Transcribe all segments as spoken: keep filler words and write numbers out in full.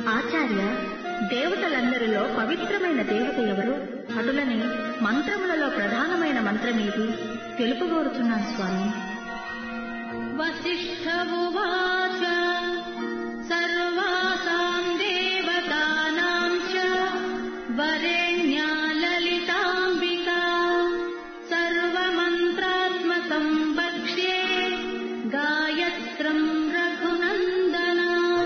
ఆచార్య, దేవతలందరిలో పవిత్రమైన దేవత ఎవరు? అటులని మంత్రములలో ప్రధానమైన మంత్రమేది? తెలుపుగోరుతున్నాను స్వామి. వసిష్ఠ ఉవాచ సర్వాసాం దేవతానాం చ వరేణ్యా లలితాంబికా సర్వమంత్రాత్మకం వక్ష్యే గాయత్రం రఘునందన.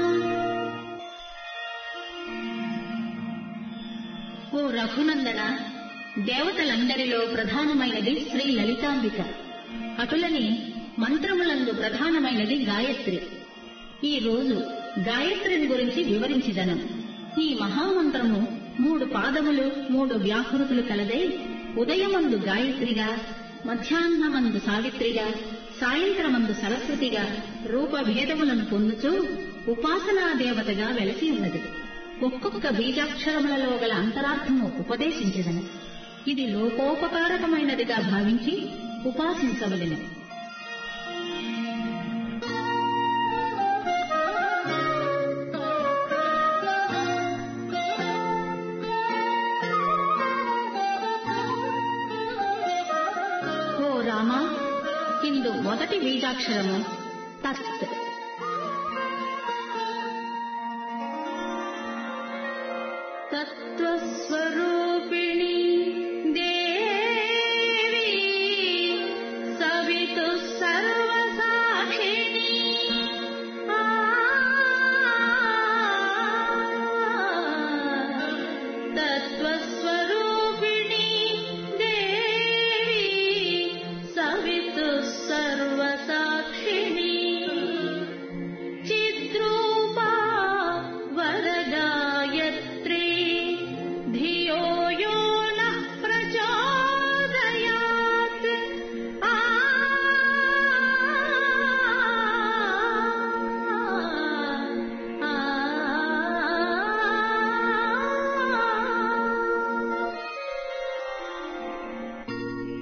ఓ రఘునందన, దేవతలందరిలో ప్రధానమైనది శ్రీ లలితాంబిక. అటులని మంత్రములందు ప్రధానమైనది గాయత్రి. ఈ రోజు గాయత్రిని గురించి వివరించిదను. ఈ మహామంత్రము మూడు పాదములు, మూడు వ్యాహృతులు కలదై ఉదయమందు గాయత్రిగా, మధ్యాహ్నమందు సావిత్రిగా, సాయంత్రమందు సరస్వతిగా రూపభేదములను పొందుతూ ఉపాసనా దేవతగా వెలసి ఉన్నది. ఒక్కొక్క బీజాక్షరములలో గల అంతరార్థము ఉపదేశించదను. ఇది లోకోపకారకమైనదిగా భావించి ఉపాసించవలెను. ఓ రామ, ఇందు మొదటి బీజాక్షరము తత్. తత్వస్వరూపిణి